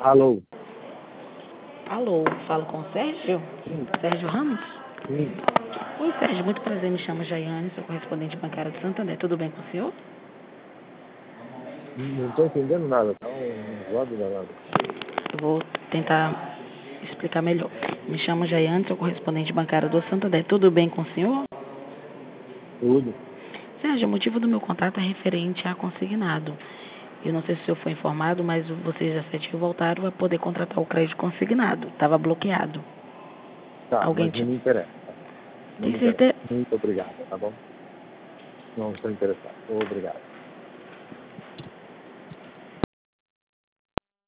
Alô? Alô, falo com o Sérgio? Sim, Sérgio Ramos? sim. Oi, Sérgio, muito prazer, me chamo Jaiane, sou correspondente bancária do Santander. Tudo bem com o senhor? Não estou entendendo nada, tá um zoado danado. Eu vou tentar explicar melhor. Me chamo Jaiane, sou correspondente bancária do Santander. Tudo bem com o senhor? Tudo. Sérgio, o motivo do meu contato é referente a consignado. Eu não sei se o senhor foi informado, mas vocês da CETIL voltaram a poder contratar o crédito consignado. Estava bloqueado. Tá, Alguém mas não te... me interessa. Tá? Não Tem me interessa. certeza? Muito obrigado, tá bom? Não estou interessado. Obrigado.